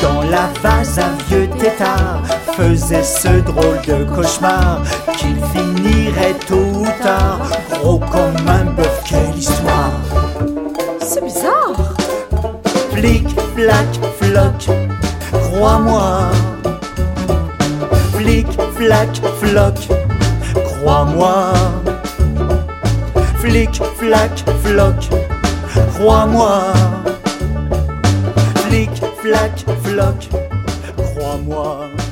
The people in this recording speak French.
Dans la vase, un vieux tétard faisait ce drôle de cauchemar qu'il finirait tôt ou tard gros comme un bœuf. Quelle histoire! C'est bizarre. Flic, flac, floc, crois-moi. Flic, flac, floc, crois-moi. Flic, flac, floc, crois-moi. Flic, flac, floc, crois-moi.